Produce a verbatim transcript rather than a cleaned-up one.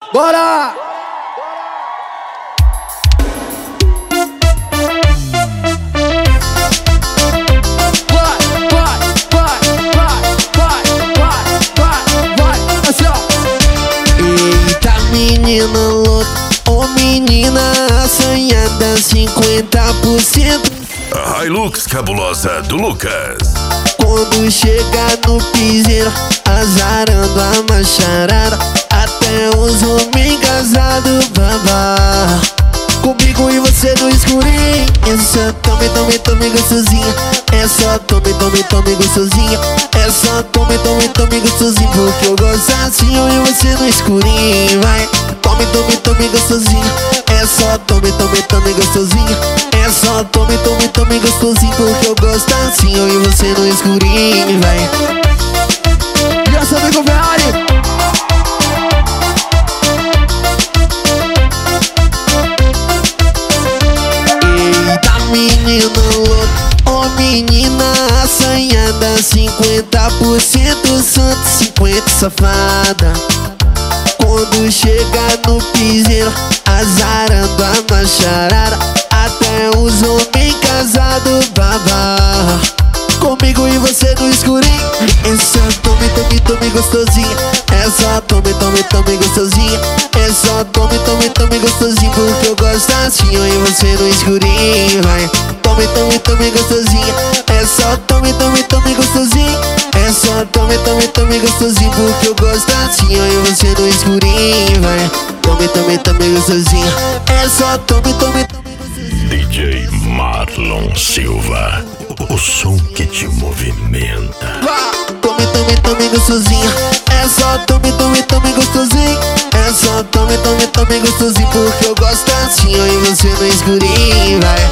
Bora! Vai, vai, vai, vai, vai, vai, vai, vai, assim ó. Eita menina louca, ô menina assanhada, cinquenta por cento. A Hilux cabulosa do Lucas. Quando chega no piseiro, azarando a macharada, até os homens casados babá. Comigo e você no escurinho, é só tome, tome, tome gostosinha. É só tome, tome, tome gostosinha. É só tome, tome, tome gostosinho. Porque eu gosto assim, eu e você no escurinho. Vai, tome, tome, tome gostosinha. É só tome, tome, tome gostosinha. É só tome, tome, tome gostosinho. Porque eu gosto assim, eu e você no escurinho. Vai. Já sabe com o Ferrari. Menina louca, ô menina assanhada, cinquenta por cento santo, cinquenta safada. Quando chega no piseiro, azarando a macharada, até os homens casados babá. Comigo e você no escurinho, é só tome, tome, tome gostosinha. É só tome, tome, tome gostosinha. É só tome, tome, tome gostosinho. Porque eu gosto assim, eu e você no escurinho. Vai, tome, tome, tome gostosinha. É só tome, tome, tome gostosinho. É só tome, tome, tome gostosinho. Porque eu gosto assim, eu e você no escurinho. Vai, tome, tome, tome gostosinha. É só tome, tome, tome gostosinho. D J Marlon Silva, o som que te movimenta. Tome, tome, tome gostosinha. É só tome, tome, tome gostosinho. É só tome, tome, tome gostosinho. Porque eu gosto assim, eu e você no escurinho. Vai.